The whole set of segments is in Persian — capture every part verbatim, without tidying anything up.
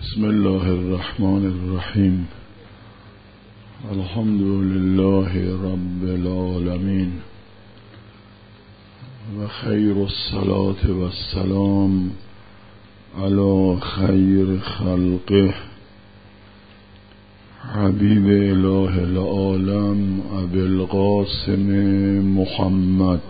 بسم الله الرحمن الرحیم. الحمد لله رب العالمین و خیر الصلاة و السلام علی خیر خلقه حبیب اله العالم ابی القاسم محمد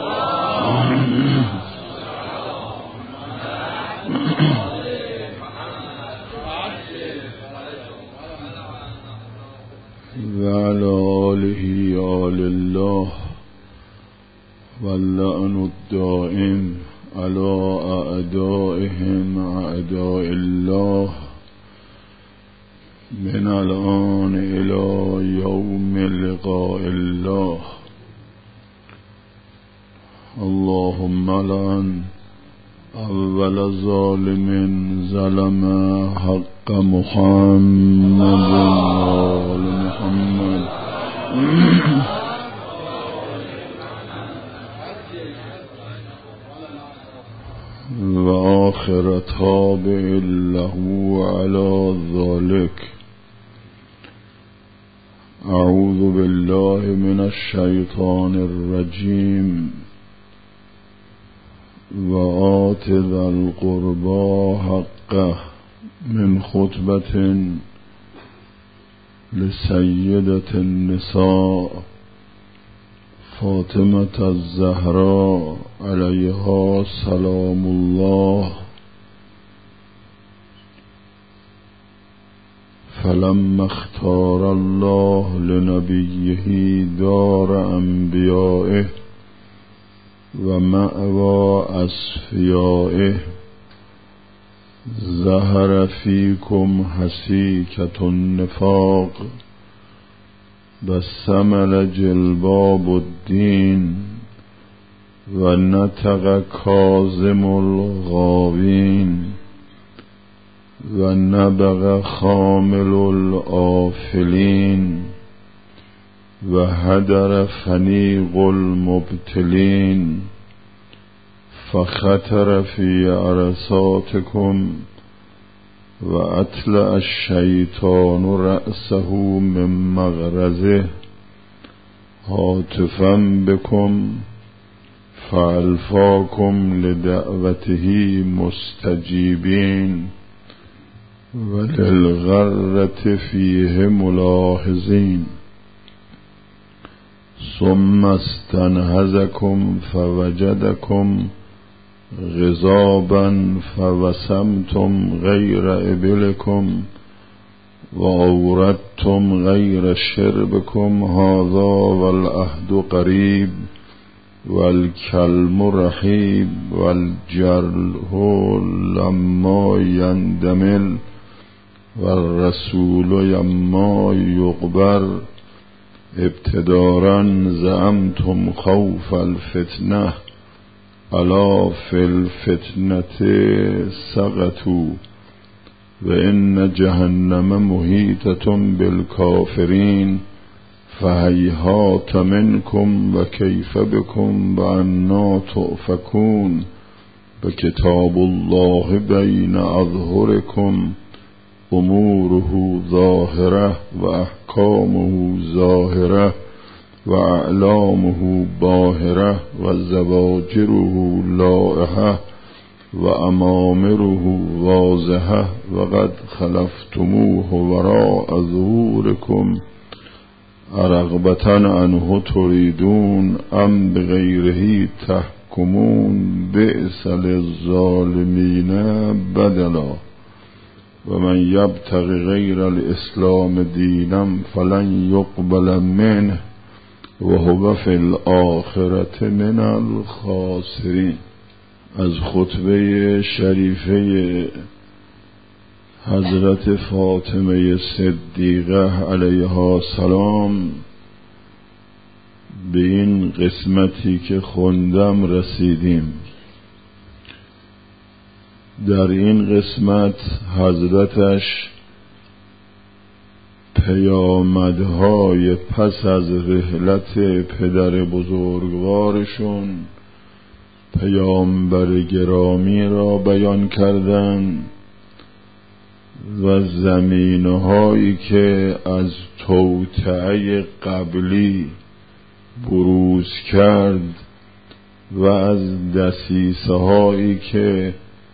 و علی آله آل الله و اللعن الدائم علی اعدائهم اعداء الله من الآن الى یوم لقاء الله. اللهم لعن اول ظالم ظلم حق محمد آل محمد و آخر تابع له على ذلك. اعوذ بالله من الشیطان الرجیم و آت ذا القربى حقه من خطبة لسیدة النساء فاطمة الزهراء علیها سلام الله. فلما اختار الله لنبيه دار انبیائه و مأوى اصفیائه ظهر فیکم حسیکة النفاق بسمل جلباب الدین و نطق کاظم الغاوین و نبغ خامل الآفلین و هدر فنیق المبتلین فخطر فی عرصاتکم و اطلع الشیطان رأسه من مغرزه هاتفا بكم فالفاكم لدعوته مستجیبین وللغرة فیه ملاحظین ثم استنهزكم فوجدكم غضابا فوسمتم غیر ابلكم وأوردتم غیر شربكم هذا والعهد قریب والکلم رحیب والجرح لما یندمل والرسول یما یقبر ابتدارا زعمتم خوف الفتنه الا فی الفتنة سقطوا و ان جهنم محیطة بالکافرین فهیهات منکم و کیف بکم و انا تؤفکون بکتاب الله بین اظهرکم اموره ظاهره و احکامه ظاهره و اعلامه باهره و زواجره لائحه و امامره واضحه و قد خلفتموه وراء ظهورکم ارغبة عنه تريدون ام بغیره تحکمون بئس للظالمین بدلا و من یبتغ غیر الاسلام دینا فلن یقبل منه و هو فی الآخرة من الخاسرین. از خطبه شریفه حضرت فاطمه صدیقه علیها السلام به این قسمتی که خوندم رسیدیم. در این قسمت حضرتش پیامدهای پس از رحلت پدر بزرگوارشون پیامبر گرامی را بیان کردند و زمینهایی که از توطئه قبلی بروز کرد و از دسیسه هایی که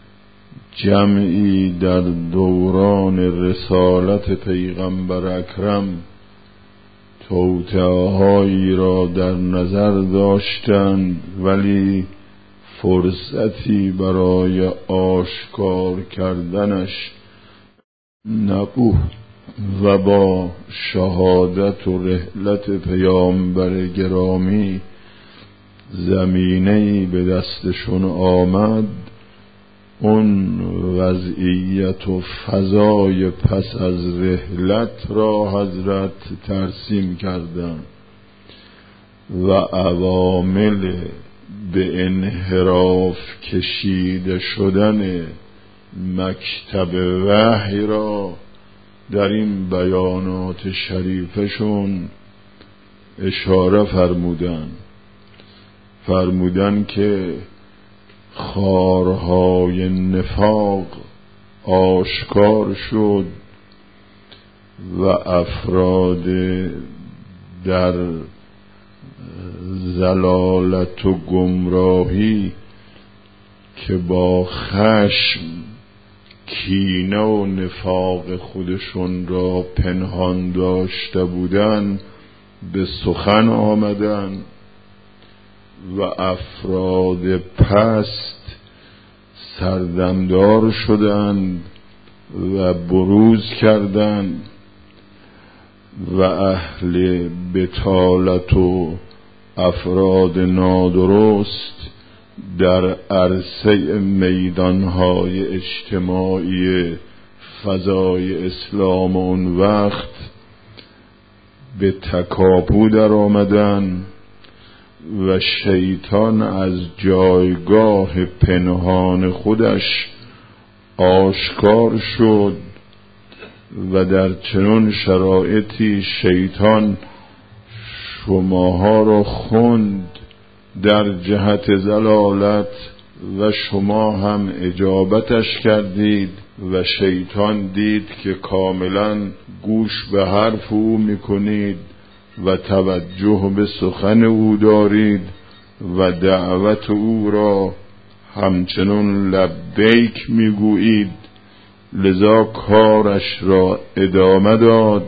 جمعی در دوران رسالت پیغمبر اکرم توطئه هایی را در نظر داشتند ولی فرصتی برای آشکار کردنش نبود و با شهادت و رحلت پیامبر گرامی زمینه‌ای به دستشون آمد. اون وضعیت و فضای پس از رحلت را حضرت ترسیم کردن و عوامل به انحراف کشیده شدن مکتب وحی را در این بیانات شریفشون اشاره فرمودن فرمودن که خارهای نفاق آشکار شد و افراد در ضلالت و گمراهی که با خشم کینه و نفاق خودشون را پنهان داشته بودند به سخن آمدند و افراد پست سردمدار شدند و بروز کردند و اهل بطالت و افراد نادرست در عرصه میدانهای اجتماعی فضای اسلام اون وقت به تکاپو در آمدن و شیطان از جایگاه پنهان خودش آشکار شد و در چنین شرایطی شیطان شماها را خوند در جهت ضلالت و شما هم اجابتش کردید و شیطان دید که کاملا گوش به حرف او میکنید و توجه به سخن او دارید و دعوت او را همچنان لبیک میگویید، لذا کارش را ادامه داد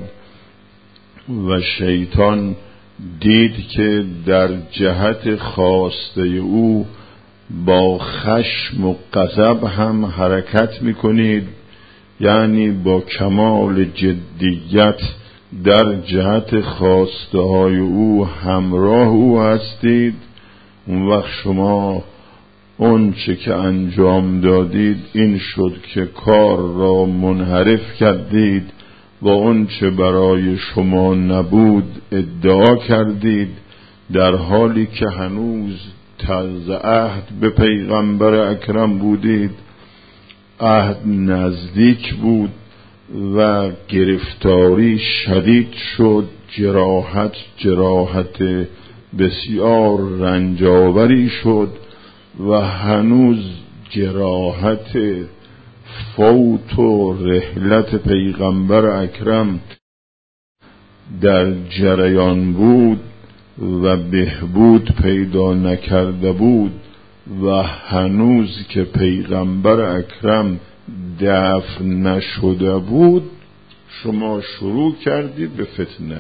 و شیطان دید که در جهت خواسته او با خشم و غضب هم حرکت میکنید، یعنی با کمال جدیت در جهت خواسته های او همراه او هستید. اون وقت شما اون چه که انجام دادید این شد که کار را منحرف کردید و اون چه برای شما نبود ادعا کردید، در حالی که هنوز طرز عهد به پیغمبر اکرم بودید. عهد نزدیک بود و گرفتاری شدید شد، جراحت جراحت بسیار رنجاوری شد و هنوز جراحت فوت و رحلت پیغمبر اکرم در جریان بود و بهبود پیدا نکرده بود و هنوز که پیغمبر اکرم دفن نشده بود شما شروع کردید به فتنه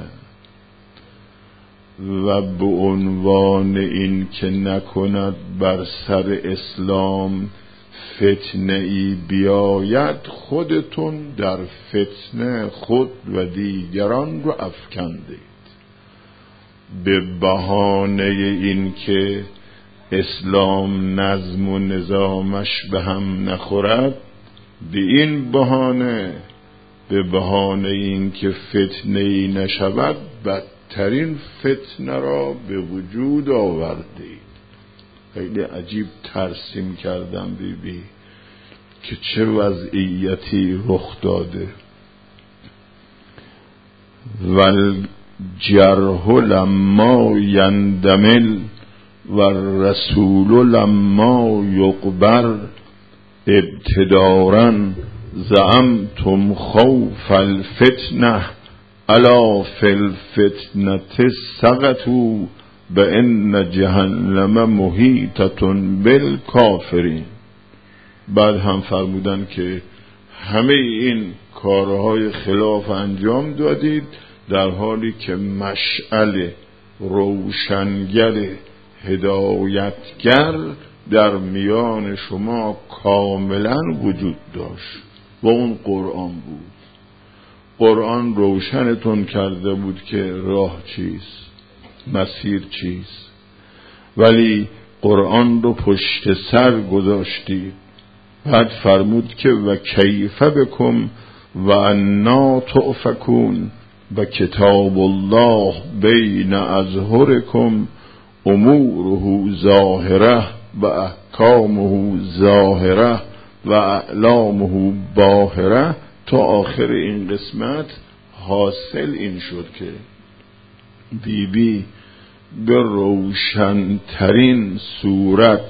و به عنوان این که نکند بر سر اسلام فتنه ای بیاید، خودتون در فتنه خود و دیگران رو افکندید به بهانه این که اسلام نظم و نظامش به هم نخورد. به این بهانه به بهانه این که فتنه ای نشود بدترین فتنه را به وجود آوردید. خیلی عجیب ترسیم کردم بی بی که چه وضعیتی رخ داده. والجرح لما یندمل و رسول لما یقبر ابتدارا زعمتم خوف الفتنه الا فی الفتنه سقطوا بان جهنم محیطة بالکافرین. بعد هم فرمودن که همه این کارهای خلاف انجام دادید در حالی که مشعل روشنگر هدایتگر در میان شما کاملا وجود داشت و اون قرآن بود. قرآن روشنتون کرده بود که راه چیست، مسیر چیست، ولی قرآن رو پشت سر گذاشتید. بعد فرمود که و کیف بکم و انا تؤفکون و کتاب الله بین اظهرکم اموره ظاهره و احکامه ظاهره و اعلامه باهره. تا آخر این قسمت حاصل این شد که بی بی به روشنترین صورت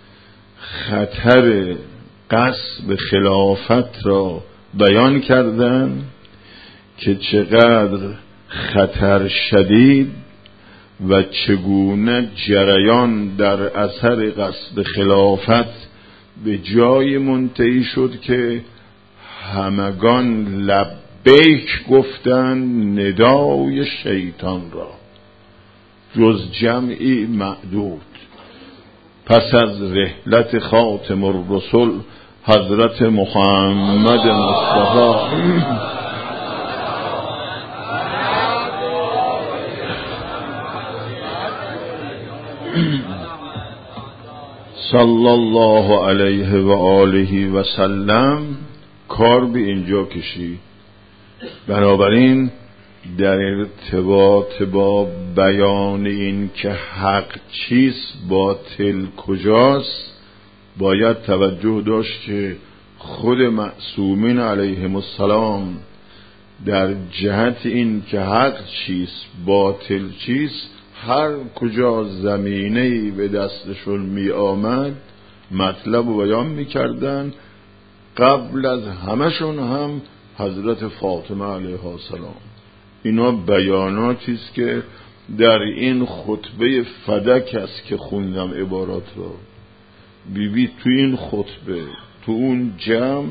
خطر غصب خلافت را بیان کردند که چقدر خطر شدید و چگونه جریان در اثر غصب خلافت به جای منتهی شد که همگان لبیک گفتند ندای شیطان را جز جمعی معدود. پس از رحلت خاتم الرسل حضرت محمد مصطفی صلی الله علیه و آله و سلم کار به اینجا کشید. بنابراین در ارتباط با بیان این که حق چیست باطل کجاست باید توجه داشت که خود معصومین علیهم السلام در جهت این که حق چیست باطل چیست هر کجا زمینه‌ای به دستشون می آمد مطلب رو بیان می کردن. قبل از همشون هم حضرت فاطمه علیها السلام. اینا بیاناتی است که در این خطبه فدک است که خوندم عبارات را. بی بی تو این خطبه تو اون جمع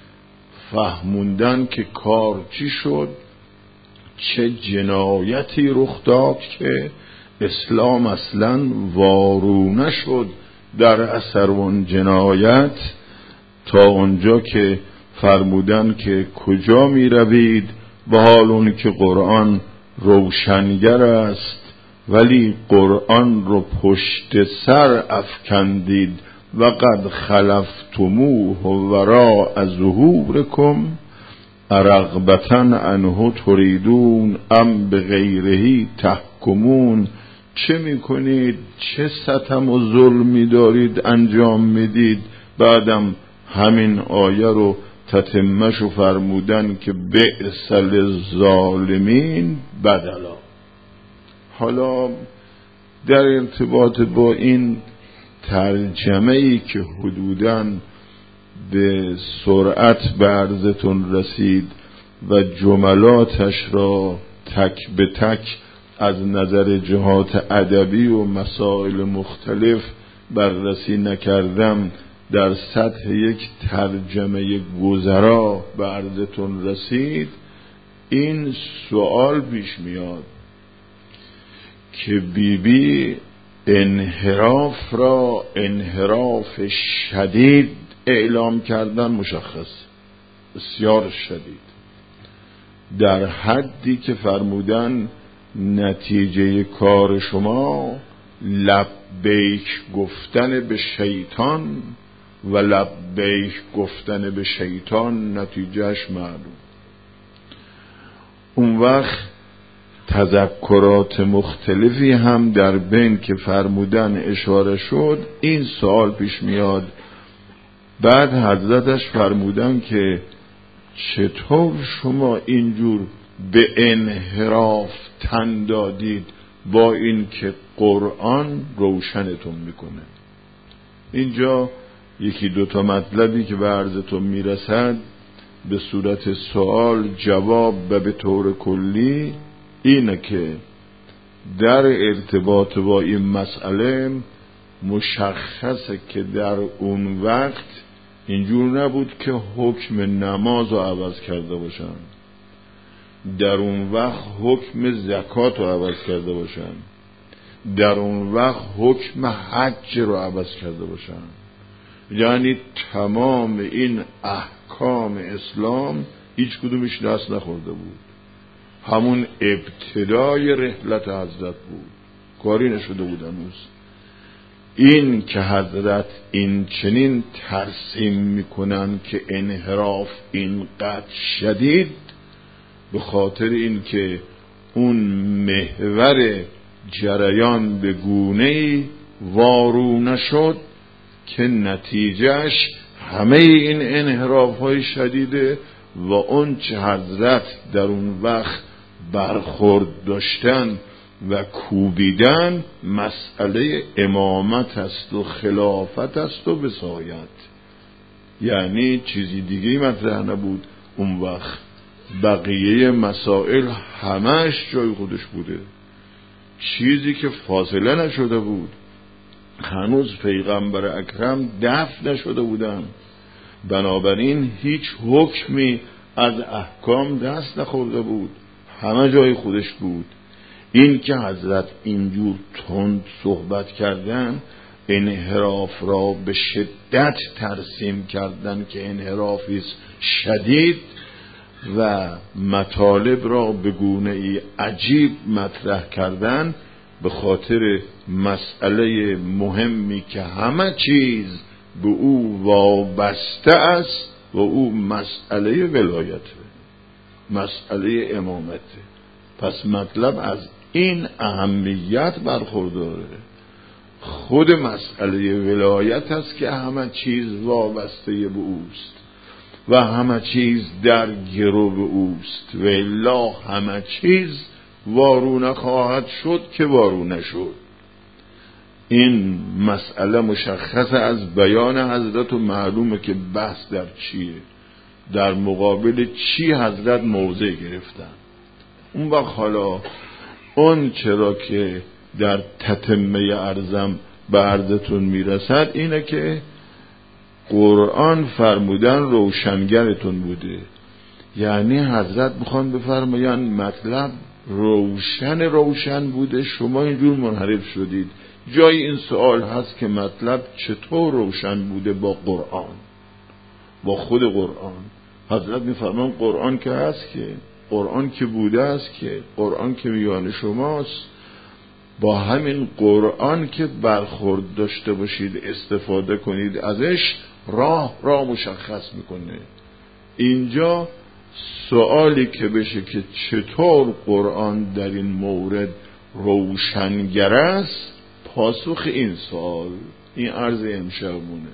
فهموندن که کار چی شد، چه جنایتی رخ داد که اسلام اصلا وارونه شد در اثر اون جنایت، تا اونجا که فرمودن که کجا می روید به حال اون که قرآن روشنگر است ولی قرآن رو پشت سر افکندید و قد خلفتموه وراء ظهورکم ارغبتا عنه تریدون ام بغیره تحکمون. چه میکنید؟ چه ستم و ظلمی دارید انجام میدید؟ بعدم همین آیه رو تتمه‌شو فرمودن که بئس للظالمین بدلا. حالا در ارتباط با این ترجمه‌ای که حدوداً به سرعت به عرضتون رسید و جملاتش را تک به تک از نظر جهات ادبی و مسائل مختلف بررسی نکردم، در سطح یک ترجمه گذرا به عرضتون رسید. این سوال پیش میاد که بی بی انحراف را انحراف شدید اعلام کردن، مشخص بسیار شدید، در حدی که فرمودن نتیجه کار شما لبیک گفتن به شیطان و لبیک گفتن به شیطان نتیجهش معلوم. اون وقت تذکرات مختلفی هم در بین که فرمودن اشاره شد، این سوال پیش میاد. بعد حضرتش فرمودن که چطور شما اینجور به انحراف تن دادید با این که قرآن روشنتون میکنه. اینجا یکی دوتا مطلبی که به عرضتون میرسد به صورت سوال جواب و به طور کلی اینه که در ارتباط با این مسئله مشخصه که در اون وقت اینجور نبود که حکم نماز رو عوض کرده باشن، در اون وقت حکم زکات رو عوض کرده باشن، در اون وقت حکم حج رو عوض کرده باشن. یعنی تمام این احکام اسلام هیچ کدومش دست نخورده بود، همون ابتدای رحلت حضرت بود، کاری نشده بود هنوز. این که حضرت این چنین ترسیم میکنن که انحراف اینقدر شدید، به خاطر این که اون محور جریان به گونه‌ای وارو نشد که نتیجهش همه این انحراف های شدیده و اون چه حضرت در اون وقت برخورد داشتن و کوبیدن مسئله امامت است و خلافت است و وصایت. یعنی چیزی دیگه مطرح نبود اون وقت، بقیه مسائل همش جای خودش بوده. چیزی که فاصله نشده بود، هنوز پیغمبر اکرم دفن نشده بودن، بنابراین هیچ حکمی از احکام دست نخورده بود، همه جای خودش بود. این که حضرت اینجور تند صحبت کردن، انحراف را به شدت ترسیم کردن که انحرافی شدید و مطالب را به گونه‌ای عجیب مطرح کردن، به خاطر مسئله مهمی که همه چیز به او وابسته است و او مسئله ولایته، مسئله امامته. پس مطلب از این اهمیت برخورداره. خود مسئله ولایت است که همه چیز وابسته به اوست و همه چیز در گرو به اوست و الا همه چیز وارو نخواهد شد که وارو نشد. این مسئله مشخص از بیان حضرت و معلومه که بحث در چیه، در مقابل چی حضرت موضع گرفتن. اون وقت حالا اون چرا که در تتمه عرضم به عرضتون میرسد اینه که قرآن فرمودن روشنگرتون بوده. یعنی حضرت میخوان بفرماین مطلب روشن روشن بوده، شما اینجور منحرف شدید. جای این سوال هست که مطلب چطور روشن بوده با قرآن، با خود قرآن. حضرت میفرمان قرآن که هست، که قرآن که بوده است، که قرآن که میان شماست، با همین قرآن که برخورد داشته باشید، استفاده کنید ازش، راه را مشخص میکنه. اینجا سوالی که بشه که چطور قرآن در این مورد روشنگر است، پاسخ این سوال، این عرض امشبونه.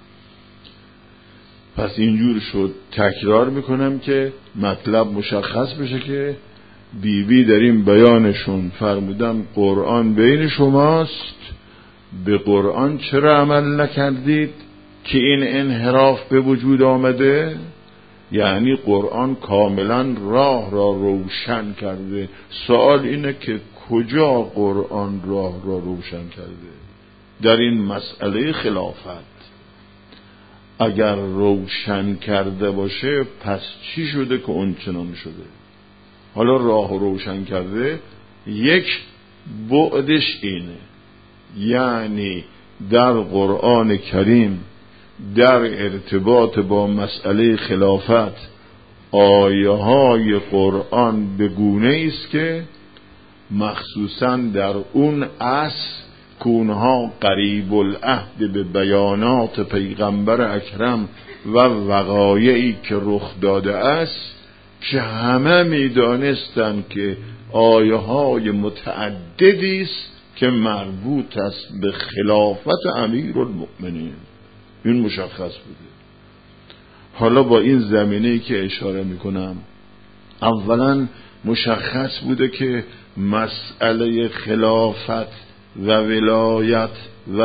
پس اینجور شد. تکرار میکنم که مطلب مشخص بشه که بی بی در این بیانشون فرمودن قرآن بین شماست، به قرآن چرا عمل نکردید که این انحراف به وجود آمده؟ یعنی قرآن کاملا راه را روشن کرده. سوال اینه که کجا قرآن راه را روشن کرده؟ در این مسئله خلافت. اگر روشن کرده باشه پس چی شده که اون چنان شده؟ حالا راه روشن کرده، یک بعدش اینه، یعنی در قرآن کریم در ارتباط با مسئله خلافت آیه های قرآن به گونه است که مخصوصا در اون عصر که اونها قریب العهد به بیانات پیغمبر اکرم و وقایعی که رخ داده است، که همه میدانستن که آیه های متعددی است که مربوط است به خلافت امیرالمؤمنین. این مشخص بوده. حالا با این زمینه‌ای که اشاره میکنم، اولا مشخص بوده که مسئله خلافت و ولایت و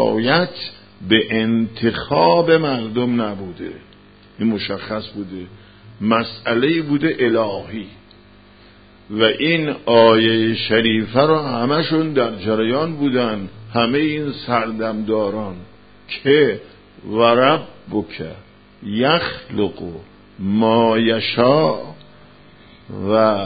وصایت به انتخاب مردم نبوده. این مشخص بوده. مسئله بوده الهی و این آیه شریفه رو همشون در جریان بودن، همه این سردمداران که و ربک یخلق ما یشاء و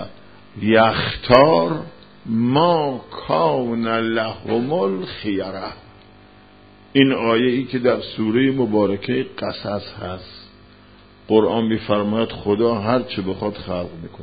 یختار ما کان لهم الخیره. این آیه ای که در سوره مبارکه قصص هست، قرآن می‌فرماید خدا هر چه بخواد خلق میکنه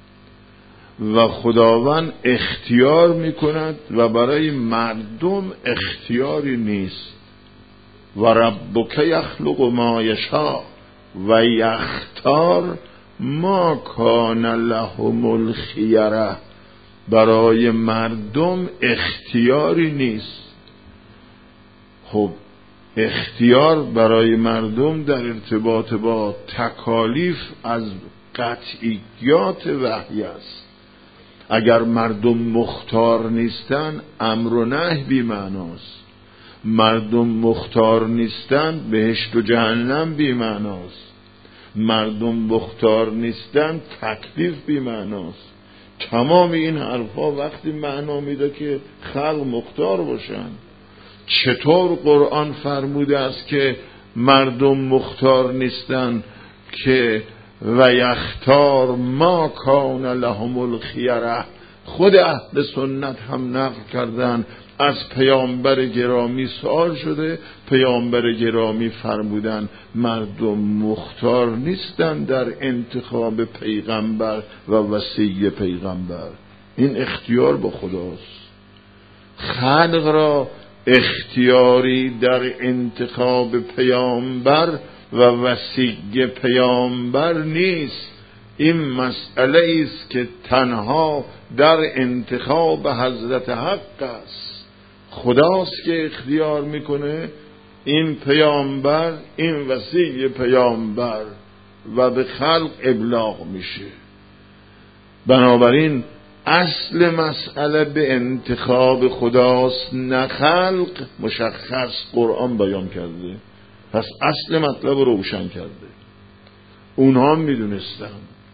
و خداوند اختیار میکند و برای مردم اختیاری نیست. و ربک یخلق ما یشاء و یختار ما کان لهم الخیره. برای مردم اختیاری نیست. خب اختیار برای مردم در ارتباط با تکالیف از قطعیات وحی است. اگر مردم مختار نیستن امر و نهی بی معناست. مردم مختار نیستن بهشت و جهنم بی معناست. مردم مختار نیستن تکلیف بی معناست. تمام این حرفا وقتی معنا میده که خلق مختار باشن. چطور قرآن فرموده است که مردم مختار نیستن که و یختار ما کان لهم الخیره؟ خود اهل سنت هم نقل کردن از پیامبر گرامی سوال شده، پیامبر گرامی فرمودن مردم مختار نیستن در انتخاب پیغمبر و وصی پیغمبر. این اختیار با خداست. خلق را اختیاری در انتخاب پیامبر و وصی پیامبر نیست. این مسئله است که تنها در انتخاب حضرت حق است. خداست که اختیار میکنه این پیامبر، این وصی پیامبر و به خلق ابلاغ میشه. بنابراین اصل مسئله به انتخاب خداست نه خلق. مشخص قرآن بیان کرده، پس اصل مطلب روشن کرده. اونها میدونستن،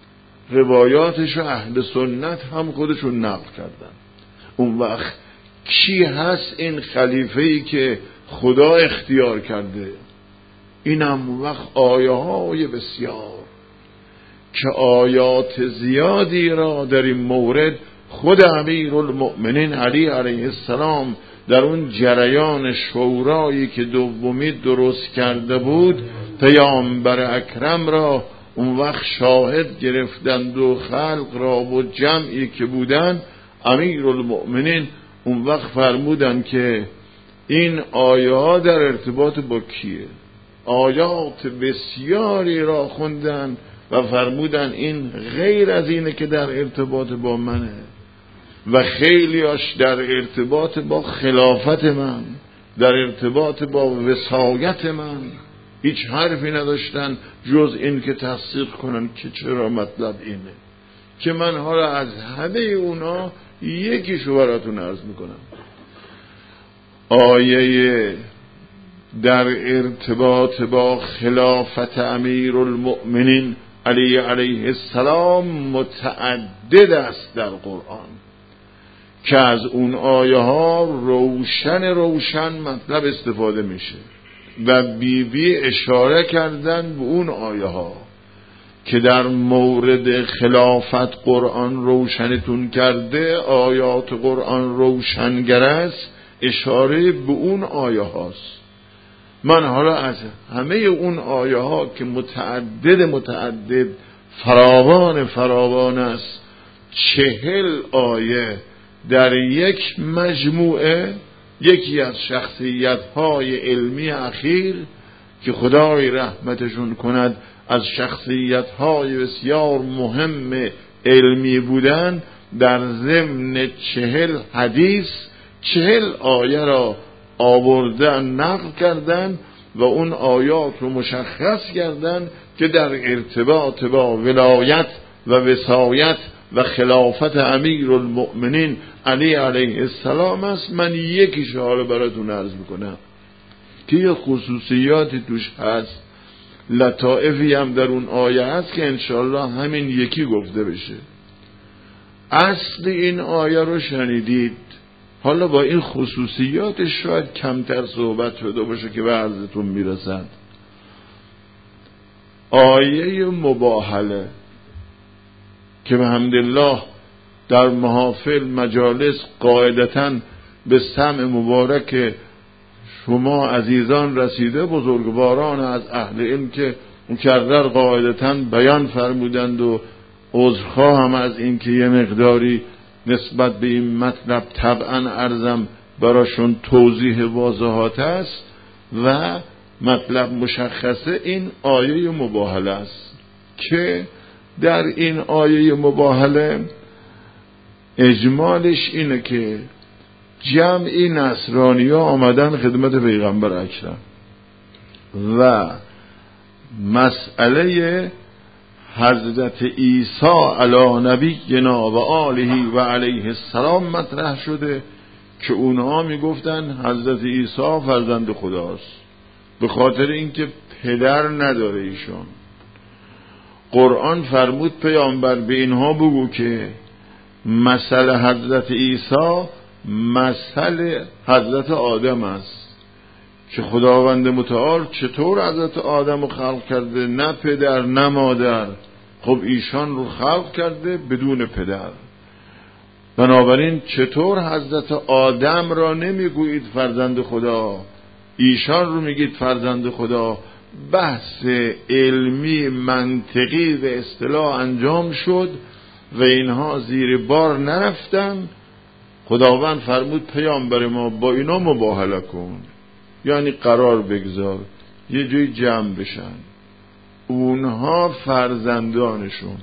روایاتش اهل سنت هم خودشون نقل کردن. اون وقت کی هست این خلیفه‌ای که خدا اختیار کرده؟ اینم وقت آیه های بسیار که آیات زیادی را در این مورد خود امیرالمؤمنین علی علیه السلام در اون جریان شورایی که دومی درست کرده بود پیامبر اکرم را اون وقت شاهد گرفتند و خلق را و جمعی که بودن. امیرالمؤمنین اون وقت فرمودن که این آیه ها در ارتباط با کیه؟ آیات بسیاری را خوندن و فرمودن این غیر از اینه که در ارتباط با منه و خیلیاش در ارتباط با خلافت من، در ارتباط با وصایت من. هیچ حرفی نداشتن جز این که تصدیق کنن که چرا مطلب اینه. که من حالا از همه اونا یکیشو براتون عرض میکنم. آیه در ارتباط با خلافت امیرالمؤمنین علی علیه السلام متعدد است در قرآن که از اون آیه ها روشن روشن مطلب استفاده میشه و بی بی اشاره کردن به اون آیه ها که در مورد خلافت قرآن روشنتون کرده. آیات قرآن روشنگر است، اشاره به اون آیه هاست. من حالا از همه اون آیه ها که متعدد متعدد فراوان فراوان است، چهل آیه در یک مجموعه، یکی از شخصیت های علمی اخیر که خدای رحمتشون کند از شخصیت های بسیار مهم علمی بودن، در ضمن چهل حدیث چهل آیه را آوردن نقل کردن و اون آیات رو مشخص کردن که در ارتباط با ولایت و وصایت و خلافت امیرالمؤمنین علی علیه السلام است. من یکیش حالا براتون عرض میکنم که یه خصوصیاتی توش هست لطائفی هم در اون آیه هست که انشالله همین یکی گفته بشه. اصل این آیه رو شنیدید، حالا با این خصوصیاتش شاید کمتر صحبت شده باشه که به عرضتون میرسد. آیه مباهله که به حمدالله در محافل مجالس قاعدتاً به سمع مبارک شما عزیزان رسیده، بزرگواران از اهل علم که مکرر قاعدتاً بیان فرمودند و عذرخواه هم از این که یه مقداری نسبت به این مطلب طبعاً عرضم براشون توضیح واضحات است و مطلب مشخصه. این آیه مباهله است که در این آیه مباهله اجمالش اینه که جمعی نصرانی ها آمدن خدمت پیغمبر اکرم و مسئله حضرت عیسی علی نبینا و آله و علیه السلام مطرح شده که اونها میگفتن حضرت عیسی فرزند خداست به خاطر اینکه پدر نداره ایشون. قرآن فرمود پیامبر به اینها بگو که مثل حضرت عیسی مثل حضرت آدم است که خداوند متعال چطور حضرت آدم رو خلق کرده، نه پدر نه مادر، خب ایشان رو خلق کرده بدون پدر. بنابراین چطور حضرت آدم را نمیگویید فرزند خدا، ایشان رو میگید فرزند خدا. بحث علمی منطقی و اصطلاح انجام شد و اینها زیر بار نرفتن. خداوند فرمود پیامبر ما با اینا مباهله کن، یعنی قرار بگذار یه جای جمع بشن، اونها فرزندانشون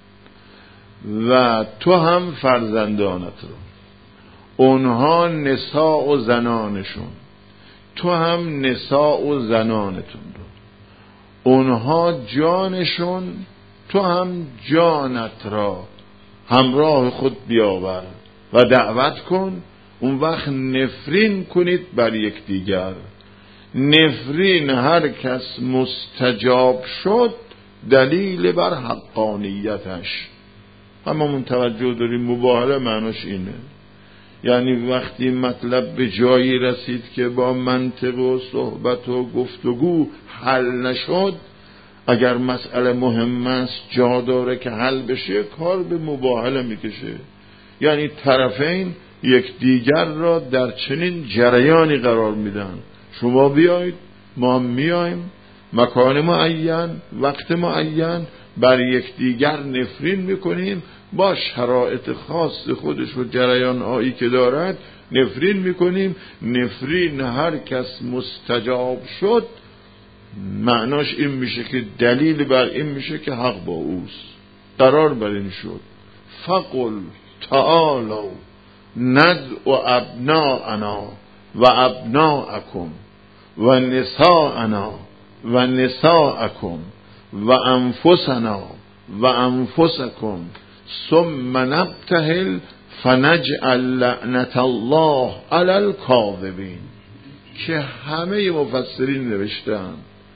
و تو هم فرزندانت رو، اونها نساء و زنانشون، تو هم نساء و زنانتون رو، اونها جانشون، تو هم جانت را همراه خود بیاور و دعوت کن. اون وقت نفرین کنید بر یک دیگر. نفرین هر کس مستجاب شد دلیل بر حقانیتش. هممون توجه داریم مباهله معناش اینه، یعنی وقتی مطلب به جایی رسید که با منطق و صحبت و گفتگو حل نشد، اگر مسئله مهم است جا داره که حل بشه، کار به مباهله میکشه. یعنی طرفین یک دیگر را در چنین جریانی قرار میدن، شما بیایید ما میایم، مکان معین وقت معین بر یک دیگر نفرین میکنیم، با شرایط خاص خودش و جریان هایی که دارد نفرین میکنیم. نفرین هر کس مستجاب شد معناش این میشه که دلیل بر این میشه که حق با اوست، قرار بر این شد. فقل تعالوا ندعو ابناءنا و ابناءکم و نساءنا و نساءکم و انفسنا و انفسکم ثم نبتهل فنجعل لعنت الله علی الکاذبین. که همه مفسرین نوشتن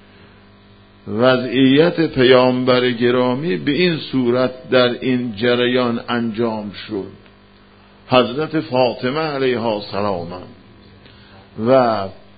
وضعیت پیامبر گرامی به این صورت در این جریان انجام شد. حضرت فاطمه علیها السلام و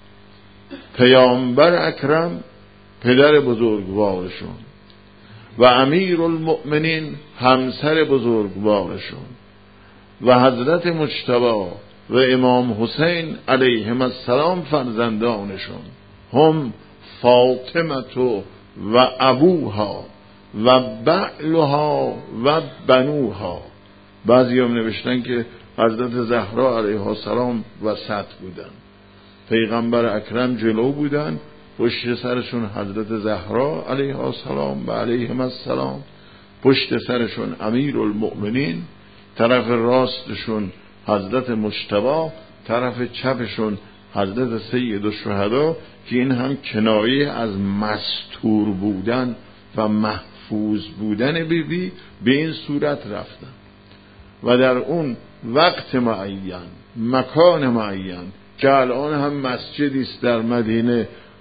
پیامبر اکرم پدر بزرگوارشون و امیر المؤمنین همسر بزرگوارشون و حضرت مجتبی و امام حسین علیهم السلام فرزندانشون، هم فاطمه و ابوها و بعلها و بنوها. بعضی هم نوشتن که حضرت زهرا علیها السلام وسط بودن، پیغمبر اکرم جلو بودن، پشت سرشون حضرت زهرا علیها السلام و علیهم السلام، پشت سرشون امیر المؤمنین، طرف راستشون حضرت مجتبی، طرف چپشون حضرت سید الشهدا، که این هم کنایه از مستور بودن و محفوظ بودن بی بی به این صورت رفتن. و در اون وقت معین، مکان معین که الان هم مسجدی است در مدینه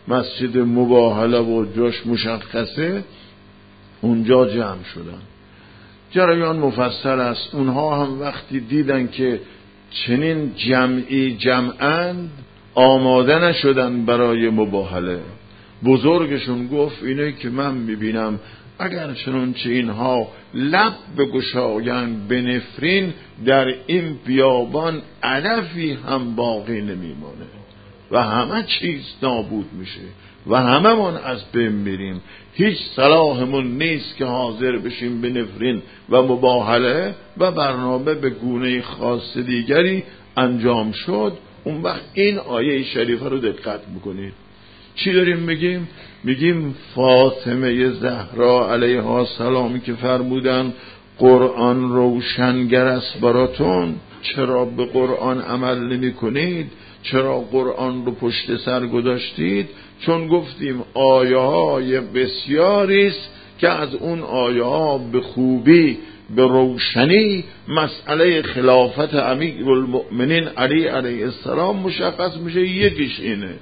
مسجد مباهله و جاش مشخصه اونجا جمع شدن. جریان مفصل است. اونها هم وقتی دیدن که چنین جمعی جمعند آماده نشدن برای مباهله. بزرگشون گفت اینه که من میبینم اگر چنانچه اینها لب بگشایند به نفرین در این بیابان علفی هم باقی نمیمانه و همه چیز نابود میشه و همه من از بین میریم. هیچ صلاحمون نیست که حاضر بشیم به نفرین و مباهله. و برنامه به گونه خاص دیگری انجام شد. اون وقت این آیه شریفه رو دقت میکنید. چی داریم میگیم؟ میگیم فاطمه زهرا علیها السلام که فرمودن قرآن روشنگر است براتون، چرا به قرآن عمل نمی کنید؟ چرا قرآن رو پشت سر گذاشتید؟ چون گفتیم آیه های بسیاری است که از اون آیه ها به خوبی به روشنی مسئله خلافت امیرالمؤمنین علی علیه السلام مشخص میشه. یکیش اینه.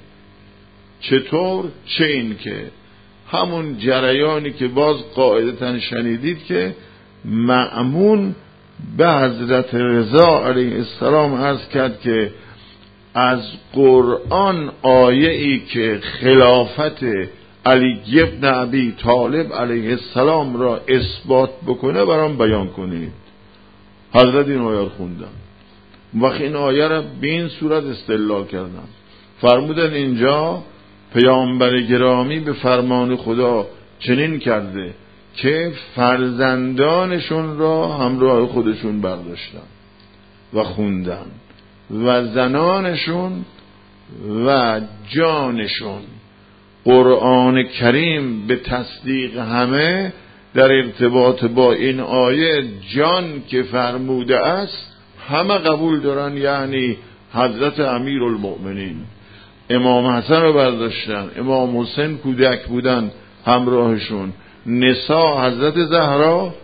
چطور؟ چه این که همون جریانی که باز قاعدتاً شنیدید که مأمون به حضرت رضا علیه السلام عرض کرد که از قرآن آیه ای که خلافت علی ابن ابی طالب علیه السلام را اثبات بکنه برام بیان کنید. حضرت این آیه رو خوندم. وقت این آیه را به این صورت استدلال کردم. فرمودن اینجا پیامبر گرامی به فرمان خدا چنین کرده که فرزندانشون را همراه خودشون برداشتن و خوندن و زنانشون و جانشون. قرآن کریم به تصدیق همه در ارتباط با این آیه جان که فرموده است همه قبول دارن. یعنی حضرت امیرالمؤمنین امام حسن رو برداشتن، امام حسین کودک بودن همراهشون، نساء حضرت زهرا،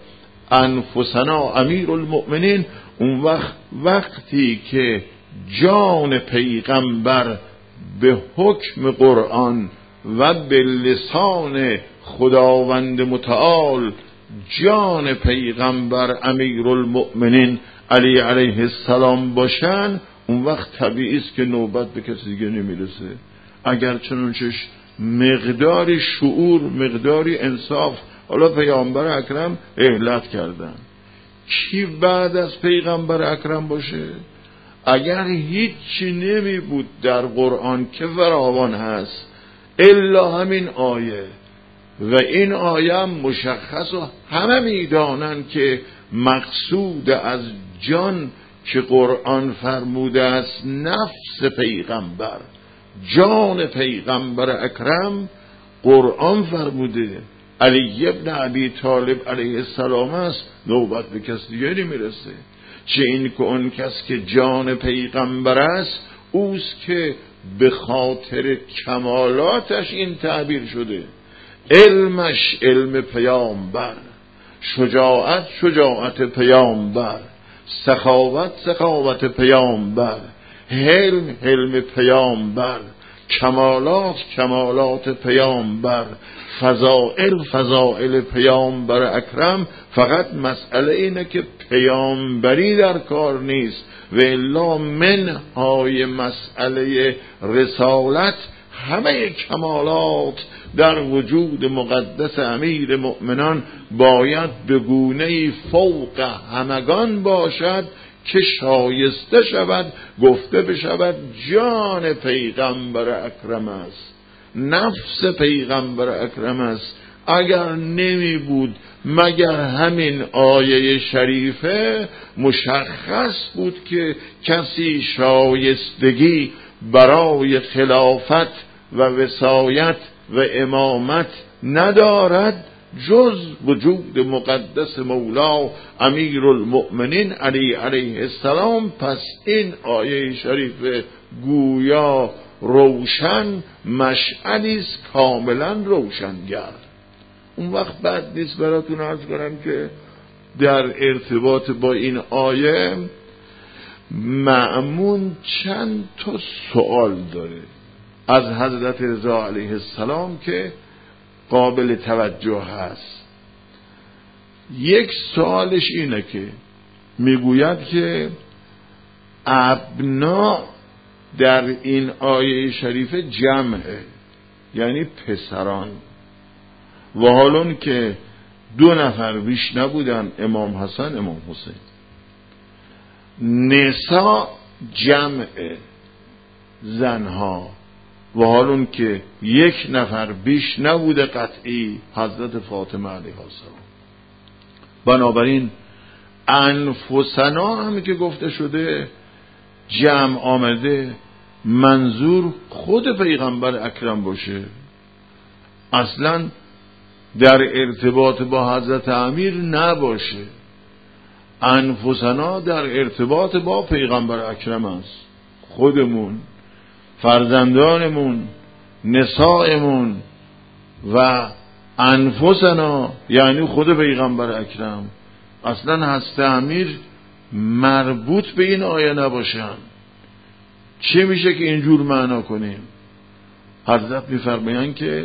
انفسنا امیرالمؤمنین. اون وقت وقتی که جان پیغمبر به حکم قرآن و به لسان خداوند متعال جان پیغمبر امیرالمؤمنین علی علیه السلام باشن، اون وقت طبیعی است که نوبت به کسی دیگه نمیرسه. اگر چنانچه مقداری شعور، مقداری انصاف، حالا پیغمبر اکرم اهلت کردن، کی بعد از پیغمبر اکرم باشه؟ اگر هیچی نمی بود در قرآن که فراوان هست الا همین آیه و این آیه هم مشخص و همه میدانن که مقصود از جان که قرآن فرموده است نفس پیغمبر، جان پیغمبر اکرم قرآن فرموده علی ابن ابی طالب علیه السلام است. نوبت به کس دیگه نمیرسه. چه این که اون کس که جان پیغمبر است اوست که به خاطر کمالاتش این تعبیر شده. علمش علم پیامبر، شجاعت شجاعت پیامبر، سخاوت سخاوت پیامبر، حلم حلم پیامبر، کمالات کمالات پیامبر، فضائل فضائل پیامبر اکرم. فقط مسئله اینه که پیامبری در کار نیست و الا منهای مسئله رسالت همه کمالات در وجود مقدس امیر مؤمنان باید به گونه‌ای فوق همگان باشد که شایسته شود گفته بشود جان پیغمبر اکرم است، نفس پیغمبر اکرم است. اگر نمی بود مگر همین آیه شریفه مشخص بود که کسی شایستگی برای خلافت و وصایت و امامت ندارد جز وجود مقدس مولا امیرالمؤمنین علی علیه السلام. پس این آیه شریف گویا روشن مشعلی است کاملا روشنگر. اون وقت بعد نیست براتون عرض کنم که در ارتباط با این آیه مأمون چند تا سوال داره. از حضرت رضا علیه السلام که قابل توجه هست. یک سوالش اینه که میگوید که ابنا در این آیه شریفه جمعه، یعنی پسران، و حالون که دو نفر بیش نبودن، امام حسن امام حسین. نساء جمعه، زنها، و حالون که یک نفر بیش نبوده قطعی، حضرت فاطمه علیها السلام. بنابراین انفسنا هم که گفته شده جمع آمده، منظور خود پیغمبر اکرم باشه، اصلا در ارتباط با حضرت امیر نباشه. انفسنا در ارتباط با پیغمبر اکرم است، خودمون، فرزندانمون، نسائمون، و انفسنا یعنی خود پیغمبر اکرم. اصلا حضرت امیر مربوط به این آیه نباشن. چه میشه که اینجور معنا کنیم؟ حضرت میفرمایند که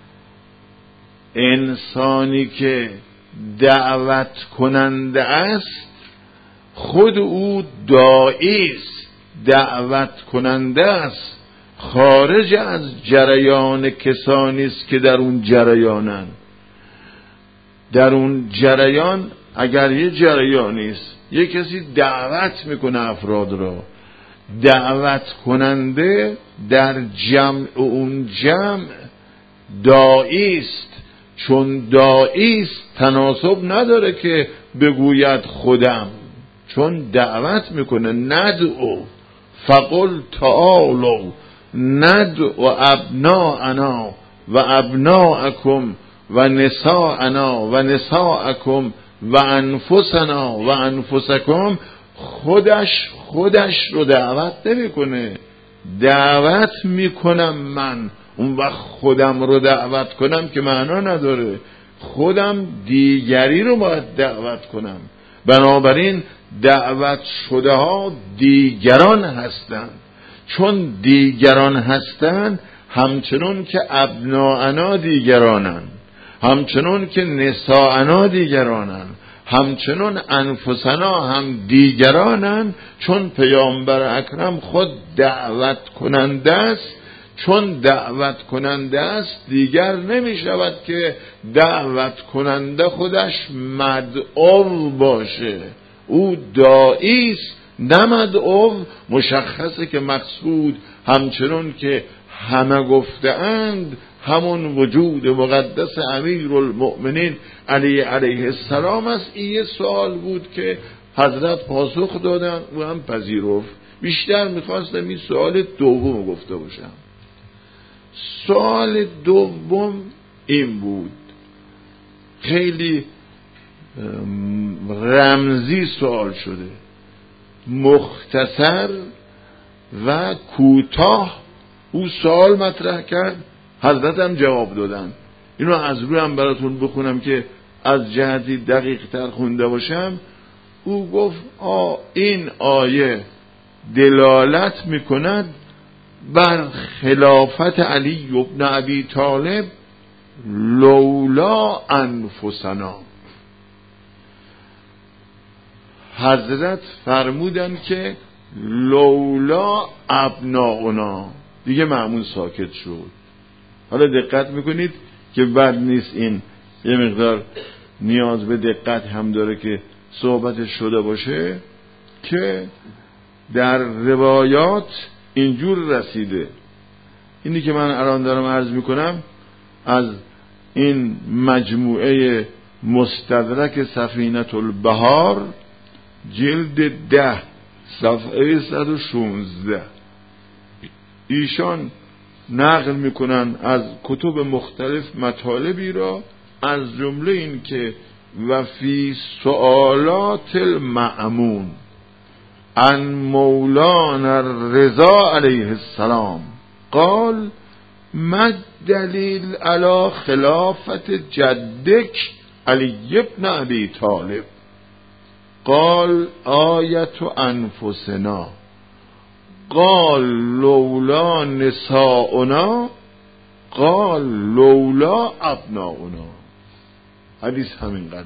انسانی که دعوت کننده است خود او داعی است، دعوت کننده است، خارج از جریان کسانی است که در اون جریانن. در اون جریان اگر یه جریانی است، یه کسی دعوت میکنه افراد را، دعوت کننده در جمع اون جمع داعی است. چون داعی است تناسب نداره که بگوید خودم، چون دعوت میکنه. ندعو فقل تعالوا ندعو ابناءنا و ابناءکم و نساءنا و نساءکم و انفسنا و انفسکم. خودش خودش رو دعوت نمیکنه، دعوت میکنم من. اون وقت خودم رو دعوت کنم که معنا نداره، خودم دیگری رو باید دعوت کنم. بنابراین دعوت شده ها دیگران هستند. چون دیگران هستند، همچنون که ابناءنا دیگرانن، همچنون که نساءنا دیگرانن، همچنون انفسنا هم دیگرانن. چون پیامبر اکرم خود دعوت کننده است، چون دعوت کننده است دیگر نمی شود که دعوت کننده خودش مدعو باشه. او داعی است نه مدعو. مشخصه که مقصود همچنون که همه گفته‌اند همون وجود مقدس امیرالمؤمنین علی علیه السلام است. این یه سوال بود که حضرت پاسخ دادن و هم پذیرفت. بیشتر میخواستم این سوال دوم گفته باشم. سوال دوم این بود، خیلی رمزی سوال شده، مختصر و کوتاه او سوال مطرح کرد، حضرت هم جواب دادن. اینو از روی هم براتون بخونم که از جهتی دقیق تر خونده باشم. او گفت آ این آیه دلالت میکند بر خلافت علی ابن ابی طالب لولا انفسنا. حضرت فرمودن که لولا ابناؤنا. دیگه مأمون ساکت شد. حالا دقت میکنید که بد نیست، این یه مقدار نیاز به دقت هم داره که صحبت شده باشه، که در روایات اینجور رسیده. اینی که من الان دارم عرض میکنم از این مجموعه مستدرک سفینة البحار جلد ده صفحه صد و شانزده. ایشان نقل میکنن از کتب مختلف مطالبی را، از جمله این که و فی سؤالات المأمون عن مولانا الرضا علیه السلام قال ما دلیل علی خلافت جدک علی ابن ابی طالب؟ قال آیت انفسنا. قال لولا نساؤنا قال لولا ابناؤنا. حدیث همین قدره.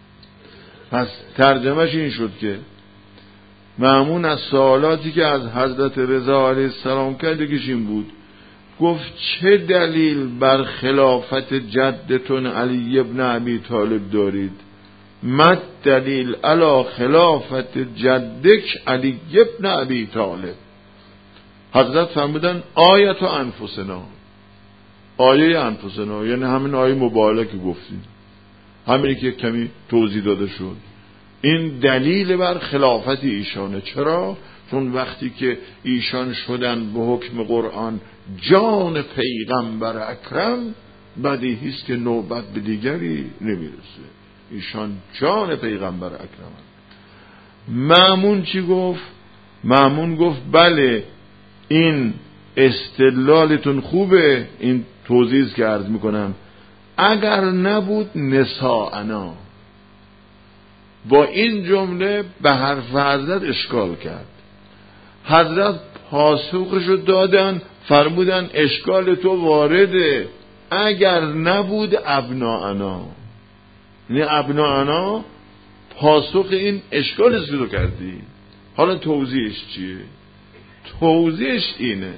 پس ترجمهش این شد که مأمون از سوالاتی که از حضرت رضا علیه السلام کرد یکیش این بود، گفت چه دلیل بر خلافت جدتون علی ابن ابی طالب دارید؟ مد دلیل علی خلافت جدک علی ابن ابی طالب. حضرت فرمودن آیت انفسنا، آیه انفسنا یعنی همین آیه مبارکه که گفتیم، همینی که کمی توضیح داده شد. این دلیل بر خلافت ایشانه. چرا؟ چون وقتی که ایشان شدن به حکم قرآن جان پیغمبر اکرم، بدیهی است که نوبت به دیگری نمیرسه. ایشان جان پیغمبر اکرم. مأمون چی گفت؟ مأمون گفت بله این استدلالتون خوبه، این توضیح که عرض میکنم، اگر نبود نساءنا. با این جمله به حرف حضرت اشکال کرد. حضرت پاسخشو دادن، فرمودن اشکال تو وارده، اگر نبود ابناءنا. یعنی ابناءنا پاسخ این اشکال است که تو کردی. حالا توضیحش چیه؟ توضیحش اینه،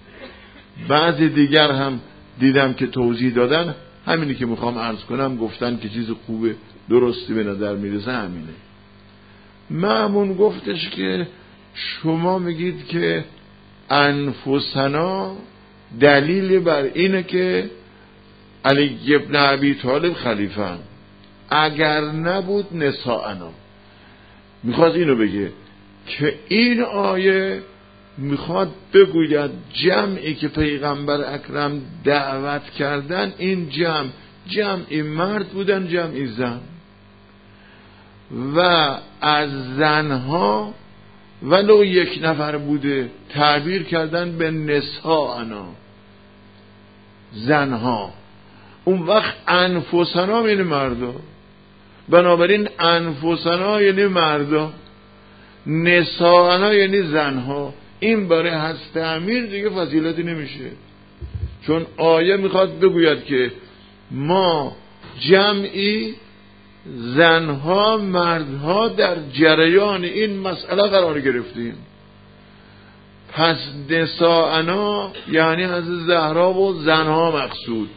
بعضی دیگر هم دیدم که توضیح دادن، همینی که میخوام عرض کنم، گفتن که چیز خوبه، درستی به نظر میرسه همینه. مأمون گفتش که شما میگید که انفسنا دلیل بر اینه که علی ابن ابی طالب خلیفه، اگر نبود نساءنا. میخواد اینو بگه که این آیه میخواد بگوید جمعی که پیغمبر اکرم دعوت کردن، این جمع جمعی مرد بودن جمعی زن، و از زنها ولو یک نفر بوده تعبیر کردن به نساءنا، زنها. اون وقت انفسنا یعنی مردا، بنابراین انفسنا یعنی مردا، نساءنا یعنی زنها. این برای هست امیر دیگه فضیلتی نمیشه، چون آیه میخواد بگوید که ما جمعی زنها مردها در جریان این مسئله قرار گرفتیم. پس نساءنا یعنی از زهرا و زنها مقصود،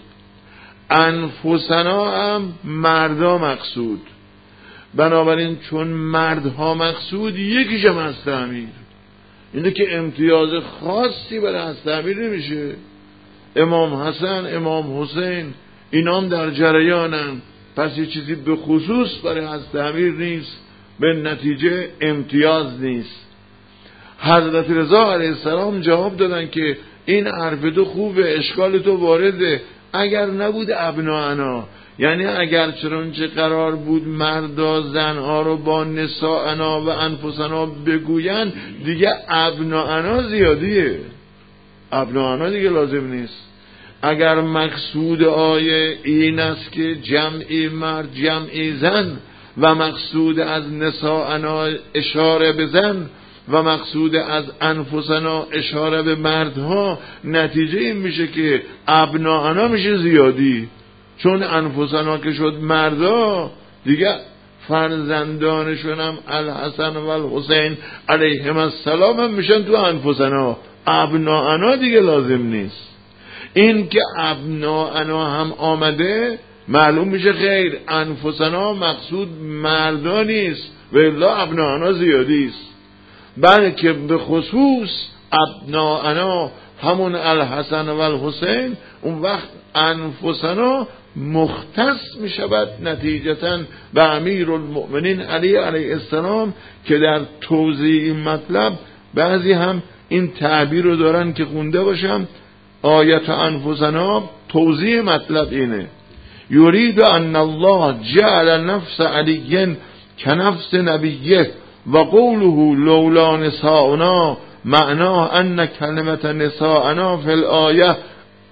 انفسنا هم مردا مقصود. بنابراین چون مردها مقصود، یکیش هم هست امیر. اینه که امتیاز خاصی برای هست امیر نمیشه. امام حسن، امام حسین اینام در جریانن، پس یه چیزی به خصوص برای هست امیر نیست، به نتیجه امتیاز نیست. حضرت رضا علیه السلام جواب دادن که این حرف تو خوبه، اشکال تو وارده، اگر نبود ابناءنا، یعنی اگر چنانچه قرار بود مردا زنها رو با نساءنا و انفسنا بگوین، دیگه ابناءنا زیادیه، ابناءنا دیگه لازم نیست. اگر مقصود آیه این است که جمعی مرد جمعی زن، و مقصود از نساءنا اشاره به زن، و مقصود از انفسنا اشاره به مردها، نتیجه این میشه که ابناءنا میشه زیادی، چون انفسنا که شد مردا، دیگه فرزندانشون هم الحسن و الحسین علیهم السلام هم میشن تو انفسنا، ابناءنا دیگه لازم نیست. این که ابناءنا هم آمده معلوم میشه خیر، انفسنا مقصود مردا نیست، و الا ابناءنا زیادی است، بلکه به خصوص ابناءنا همون الحسن و الحسین. اون وقت انفسنا مختص می شود نتیجتاً به امیر المؤمنین علی علیه السلام، که در توضیح این مطلب بعضی هم این تعبیر رو دارن که خونده باشم. آیت انفسنا توضیح مطلب اینه: یرید ان الله جعل نفس علی کنفس نبیه و قوله لولا نساؤنا معناه ان کلمت نساءنا فی الآیه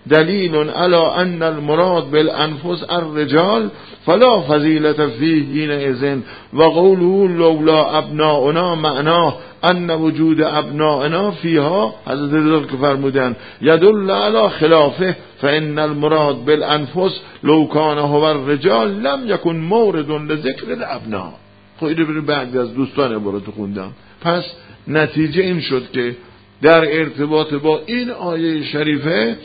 دلیل علی ان المراد بالانفس الرجال فلا فضیلت فیه حینئذ و قوله لولا ابناؤنا معناه ان وجود ابنائنا فیها، حضرت رضا که فرمودن یدل علی خلافه فان المراد بالانفس لو کان هو الرجال لم یکن مورد لذکر الابناء. خیلی بر بعد از دوستان عبارت خوندم. پس نتیجه این شد که در ارتباط با این آیه شریفه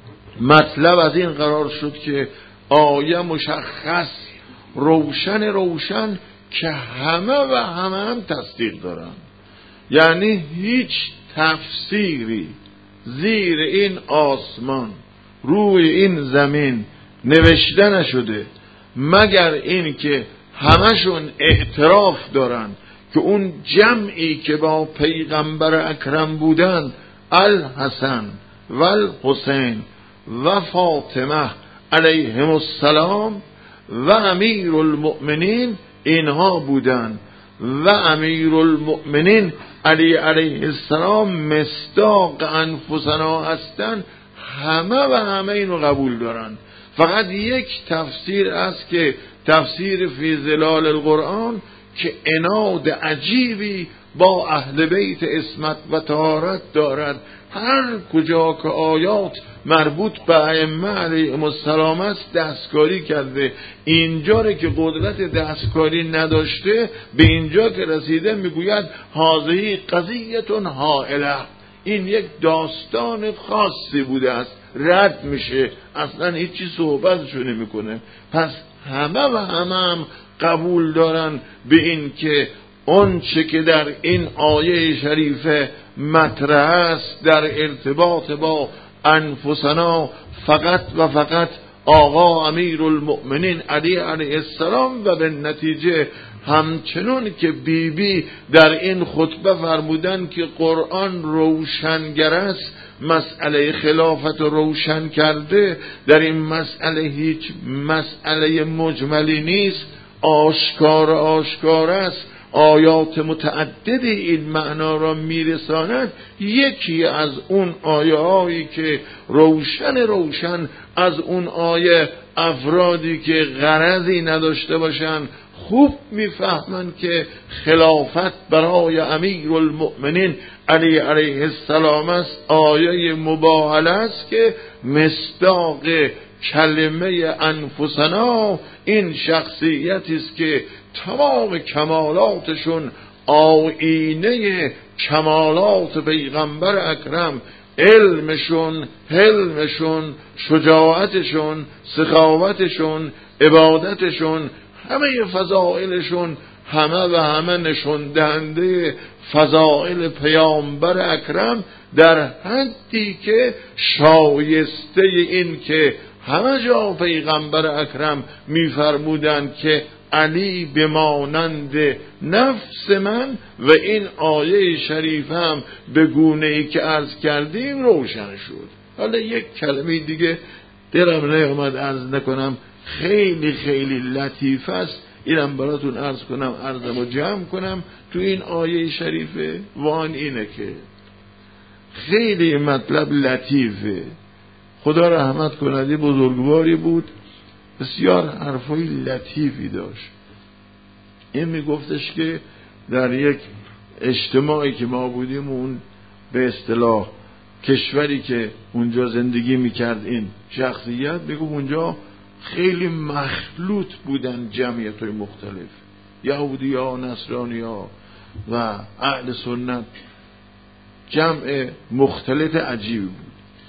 مطلب از این قرار شد که آیه مشخص روشن روشن که همه و همه هم تصدیق دارن، یعنی هیچ تفسیری زیر این آسمان روی این زمین نوشته نشده مگر این که همشون اعتراف دارن که اون جمعی که با پیغمبر اکرم بودن، الحسن و الحسین و فاطمه علیهم السلام و امیر المؤمنین اینها بودن و امیر المؤمنین علی علیه السلام مصداق انفسنا هستن، همه و همه اینو قبول دارن. فقط یک تفسیر است که تفسیر فی ظلال القرآن که عناد عجیبی با اهل بیت عصمت و طهارت دارد. هر کجا که آیات مربوط به ائمه علیهم السلام است دستکاری کرده، اینجا که قدرت دستکاری نداشته به اینجا که رسیده میگوید هذه قضیه هائله، این یک داستان خاصی بوده است، رد میشه، اصلا هیچی صحبتشو نمیکنه. پس همه و همه هم قبول دارن به این که اون چه که در این آیه شریفه مطرح است در ارتباط با انفسنا فقط و فقط آقا امیر المؤمنین علی علیه السلام و به نتیجه همچنون که بی بی در این خطبه فرمودن که قرآن روشنگر است، مسئله خلافت روشن کرده، در این مسئله هیچ مسئله مجملی نیست، آشکار آشکار است، آیات متعددی این معنا را میرساند. یکی از اون آیه هایی که روشن روشن از اون آیه افرادی که غرضی نداشته باشن خوب میفهمن که خلافت برای امیر المؤمنین علی علیه السلام است، آیه مباهله است که مصداق کلمه انفسنا این شخصیتی است که تمام کمالاتشون آیینه کمالات پیغمبر اکرم، علمشون، حلمشون، شجاعتشون، سخاوتشون، عبادتشون، همه فضائلشون همه و همه نشون دهنده فضائل پیامبر اکرم در حدی که شایسته این که همه جا پیغمبر اکرم میفرمودند که علی بمانند نفس من، و این آیه شریف هم به گونه ای که عرض کردیم روشن شد. حالا یک کلمه دیگه دلم نیامد عرض نکنم، خیلی خیلی لطیف است، اینم براتون عرض کنم، عرضمو جمع کنم تو این آیه شریفه. وان اینه که خیلی مطلب لطیفه، خدا رحمت کنه، بزرگواری بود، بسیار حرفای لطیفی داشت. این میگفتش که در یک اجتماعی که ما بودیم، اون به اصطلاح کشوری که اونجا زندگی میکرد این شخصیت، میگفت اونجا خیلی مخلوط بودن، جمعیت های مختلف، یهودی ها، نصرانی ها و اهل سنت، جمع مختلط عجیبی بود.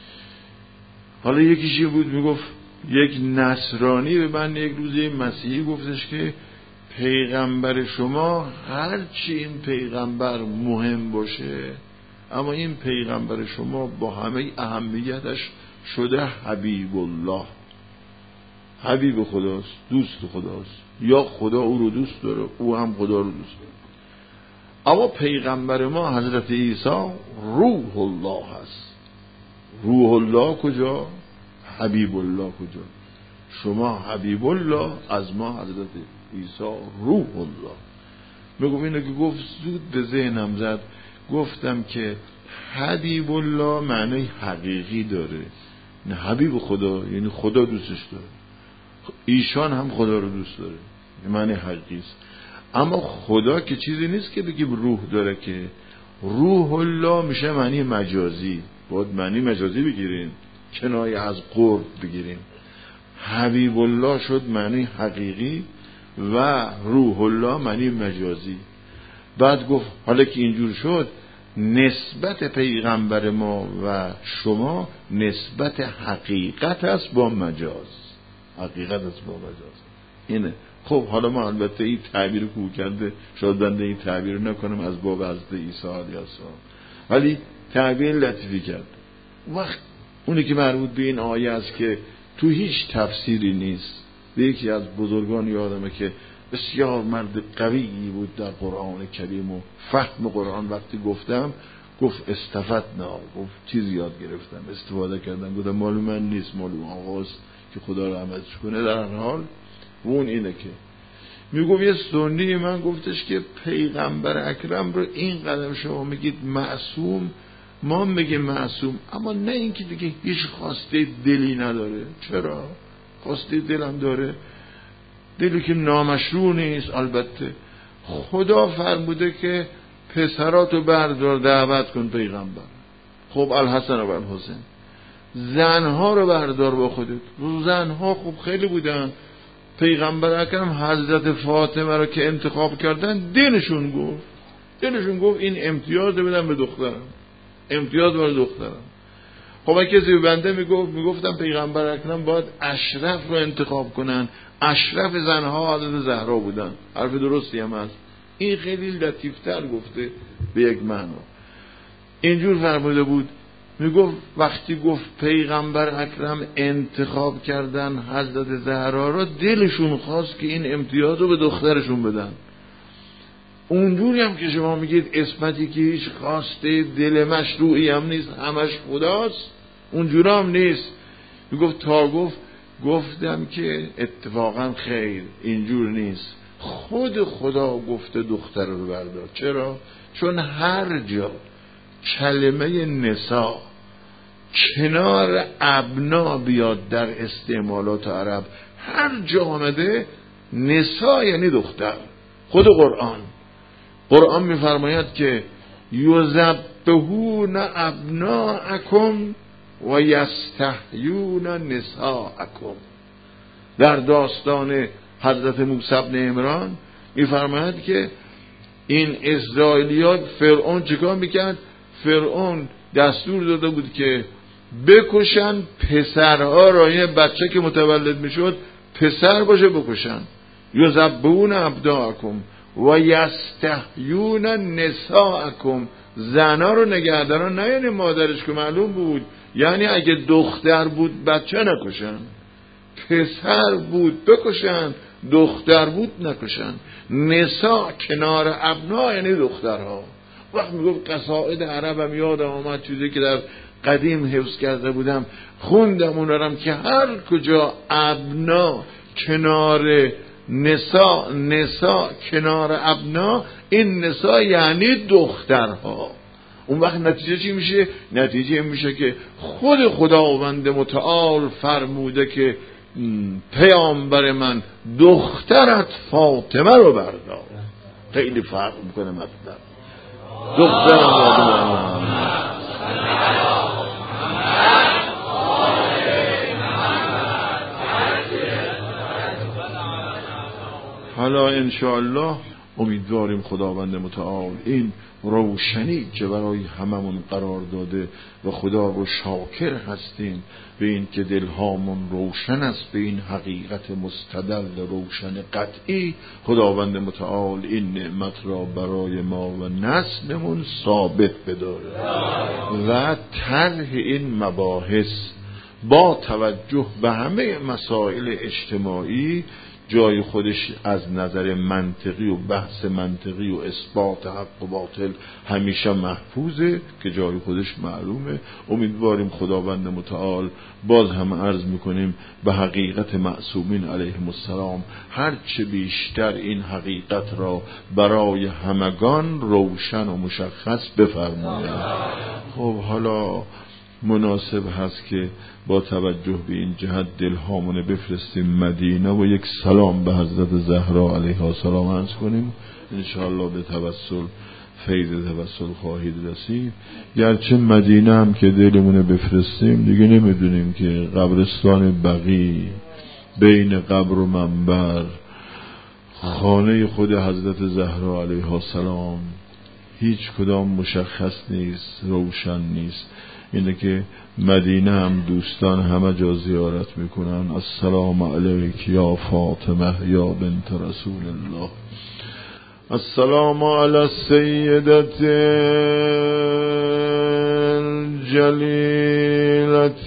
حالا یکیشی بود میگفت یک نصرانی به من یک روزی مسیحی گفتش که پیغمبر شما هرچی این پیغمبر مهم باشه، اما این پیغمبر شما با همه اهمیتش شده حبیب الله، حبیب خداست، دوست خداست، یا خدا او رو دوست داره، او هم خدا رو دوست داره. اما پیغمبر ما حضرت عیسی روح الله هست. روح الله کجا؟ حبیب الله کجا؟ شما حبیب الله، از ما حضرت عیسی روح الله. میگم اینو که گفت زود به ذهنم زد، گفتم که حبیب الله معنی حقیقی داره، نه حبیب خدا یعنی خدا دوستش داره، ایشان هم خدا رو دوست داره، معنی حقیقی است. اما خدا که چیزی نیست که بگیم روح داره، که روح الله میشه معنی مجازی، باید معنی مجازی بگیریم، کنایه از قرب بگیریم. حبیب الله شد معنی حقیقی و روح الله معنی مجازی. بعد گفت حالا که اینجور شد، نسبت پیغمبر ما و شما نسبت حقیقت است با مجاز، حقیقت است با مجاز اینه. خب حالا ما البته این تعبیر کو کرده، شاید بنده این تعبیر نکنم از باب حضرت عیسی علیه السلام، ولی تعبیر لطیفی کرد. وقت اونی که مربوط به این آیه است که تو هیچ تفسیری نیست. به یکی از بزرگان یادمه که بسیار مرد قویی بود در قرآن کریم و فهم قرآن، وقتی گفتم گفت استفدنا، گفت چیز یاد گرفتم، استفاده کردم. گفتم معلوم من نیست، معلوم آقاست که خدا رحمتش کنه. در هر حال اون اینه که میگفت یه سنی من گفتش که پیغمبر اکرم رو این قدم شما میگید معصوم، ما میگیم معصوم، اما نه اینکه دیگه هیچ خواسته دلی نداره. چرا؟ خواسته دلم داره، دلی که نامشروع نیست. البته خدا فرموده که پسراتو بردار دعوت کن پیغمبر. خب الحسن و الحسین، زنها رو بردار با خودت. زنها خب خیلی بودن، پیغمبر اکرم حضرت فاطمه رو که انتخاب کردن، دلشون گفت دلشون گفت این امتیاز بدم به دخترم، امتیاز برای دخترم. خب کسی به بنده میگفت میگفتم پیغمبر اکرم باید اشرف رو انتخاب کنن، اشرف زنها حضرت زهرا بودن. حرف درستی هم هست، این خیلی لطیفتر گفته به یک معنا. اینجور فرموده بود، میگفت وقتی گفت پیغمبر اکرم انتخاب کردن حضرت زهرا رو، دلشون خواست که این امتیاز رو به دخترشون بدن. اونجوری هم که شما میگید اسمتی که هیچ خواسته دل مشروعی هم نیست، همش خداست، اونجوری هم نیست. میگفت تا گفت گفتم که اتفاقا خیر اینجور نیست، خود خدا گفته دختر رو بردار. چرا؟ چون هر جا کلمه نساء کنار ابنا بیاد در استعمالات عرب، هر جا آمده نساء یعنی دختر. خود قرآن قرآن میفرماید که یذبحون ابناءکم و یستحیون نساءکم. در داستان حضرت موسی بن عمران میفرماید که این اسرائیلیات فرعون چیکار میکرد؟ فرعون دستور داده بود که بکشن پسرها را، یه بچه که متولد میشد پسر باشه بکشن. یذبحون ابناءکم و یستحیون نساءکم، زنا رو نگهدارن، نه یعنی مادرش که معلوم بود، یعنی اگه دختر بود بچه نکشن، پسر بود بکشن، دختر بود نکشن. نساء کنار ابنا یعنی دخترها. وقت میگفت قصائد عربم یادم آمد، چیزی که در قدیم حفظ کرده بودم خوندم اونارم که هر کجا ابنا کنار نساء، نساء کنار ابنا، این نساء یعنی دخترها. اون وقت نتیجه چی میشه؟ نتیجه میشه که خود خداوند متعال فرموده که پیامبر من دخترت فاطمه رو بردار. خیلی فرق میکنه مطلب. دخترم فاطمه. حالا انشاءالله امیدواریم خداوند متعال این روشنی که برای هممون قرار داده و خدا رو شاکر هستیم به این که دلهامون روشن است به این حقیقت مستدل روشن قطعی، خداوند متعال این نعمت را برای ما و نسلمون ثابت بداره و طرح این مباحث با توجه به همه مسائل اجتماعی جای خودش از نظر منطقی و بحث منطقی و اثبات حق و باطل همیشه محفوظه که جای خودش معلومه. امیدواریم خداوند متعال باز هم عرض میکنیم به حقیقت معصومین علیهم السلام هرچه بیشتر این حقیقت را برای همگان روشن و مشخص بفرمایید. خب حالا مناسب هست که با توجه به این جهت دلهامون بفرستیم مدینه و یک سلام به حضرت زهرا علیها السلام عرض کنیم. انشاءالله به توسل فیض توسل خواهید رسید. گرچه مدینه هم که دلمونه بفرستیم دیگه نمیدونیم که قبرستان بقیع، بین قبر و منبر، خانه خود حضرت زهرا علیها السلام هیچ کدام مشخص نیست، روشن نیست. اینه که مدینه هم دوستان همه جا زیارت میکنن. السلام علیک یا فاطمه یا بنت رسول الله، السلام علی السیدة الجلیلة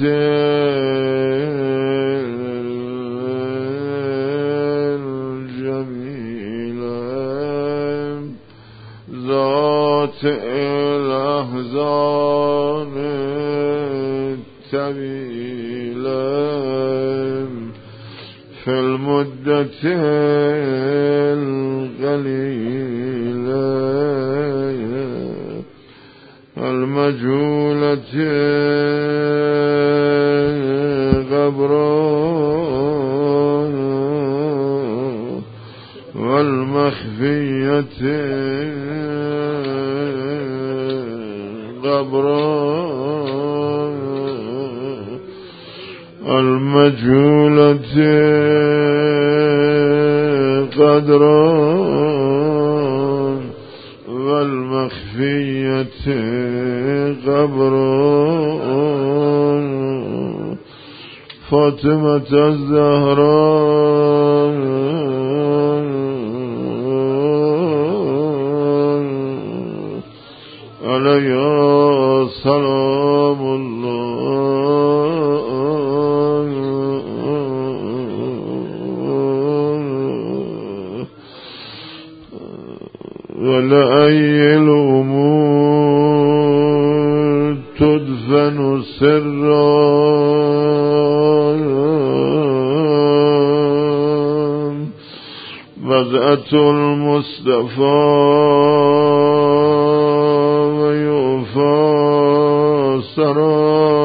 الجمیلة ذات الاحزان الطویلة فی المدة القلیلة المجهولة قبرا والمخفية قبرا المجهولة قدرا والمخفية قبرا فاطمة الزهراء عليها سلام الله ولأي الأمور تدفن سرا وضعة المصطفى ويوفى سرا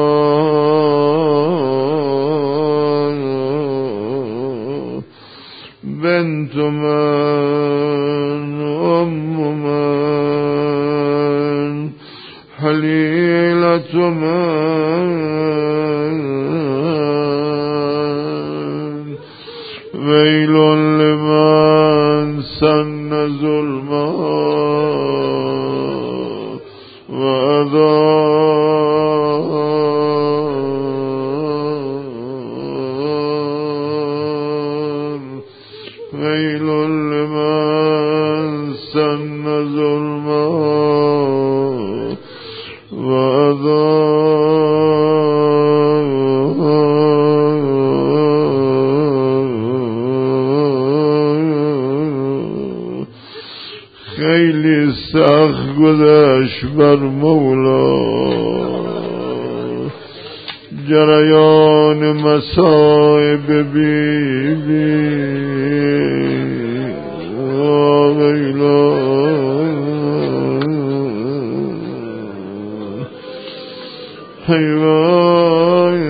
بنت من أم من حليلة من ويل لمن سن ظلما وأذى ويل لمن سن ظلما وأذى خیلی سخت گذشت بر مولا جریان مصائب بی بی ویلا حیوان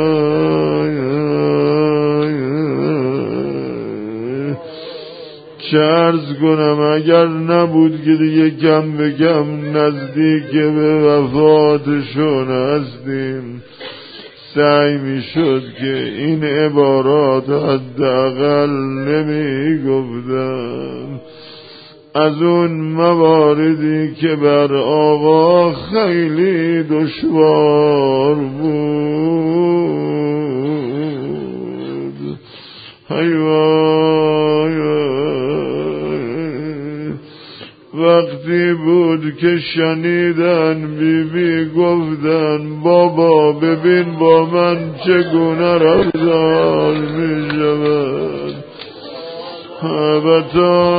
چه عرض کنم اگر نبود که دیگه کم به کم نزدیک به وفاتشون هستیم سعی می شد که این عبارات حداقل نمی گفتم از اون مواردی که بر آقا خیلی دشوار بود. حیوان وقتی بود که شنیدن بی بی گفتن بابا ببین با من چگونه رفتار می شود. البته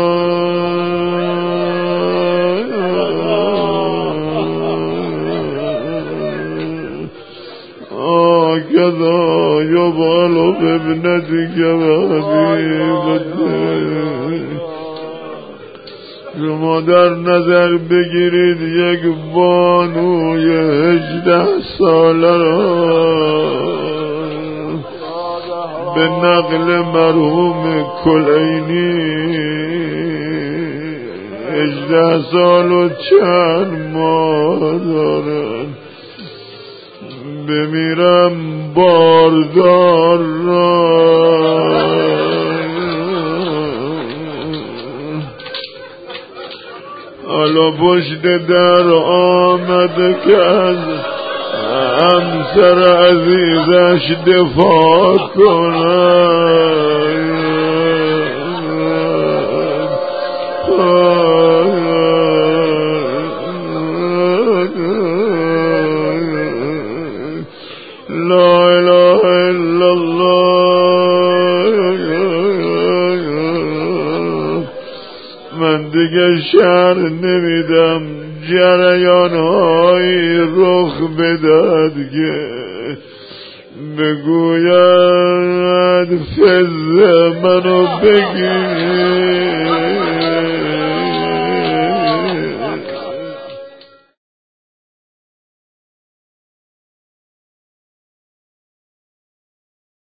آکدا یبالو ببنتی که حبیبته شما در نظر بگیرید یک بانوی هجده ساله را به نقل مرحوم کلینی هجده سال و چند ماه دارن، بمیرم باردار را حالا پشت در آمده که از همسر عزیزش دفاع کنن. لا اله الا الله. من دیگه شعر نمیدم، جریان های رخ بداد که بگوید فضل منو بگیر